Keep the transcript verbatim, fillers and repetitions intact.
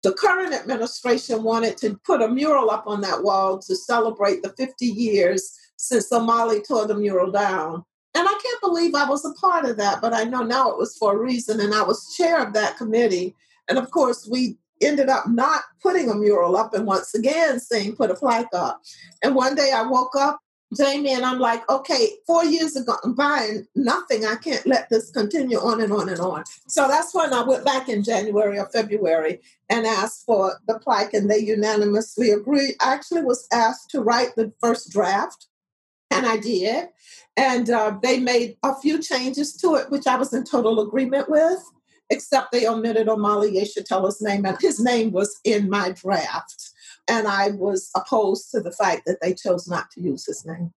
The current administration wanted to put a mural up on that wall to celebrate the fifty years since Omali tore the mural down. And I can't believe I was a part of that, but I know now it was for a reason, and I was chair of that committee. And of course, we ended up not putting a mural up, and once again saying put a plaque up. And one day I woke up, Jamie, and I'm like, okay, four years ago, I'm buying nothing. I can't let this continue on and on and on. So that's when I went back in January or February and asked for the plaque, and they unanimously agreed. I actually was asked to write the first draft, and I did. And uh, they made a few changes to it, which I was in total agreement with, except they omitted Omali Yeshitela's name, and his name was in my draft. And I was opposed to the fact that they chose not to use his name.